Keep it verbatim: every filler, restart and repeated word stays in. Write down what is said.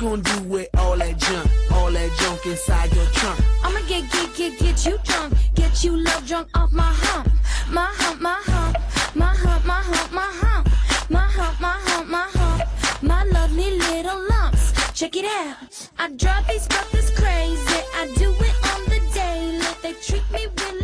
gonna do with all that junk, all that junk inside your trunk? I'ma get, get, get, get you drunk, get you love drunk off my hump, my hump, my hump, my hump, my hump, my hump, my hump, my hump, my hump, my lovely little lumps. Check it out. I drive these brothers crazy. I do it on the daily. They treat me really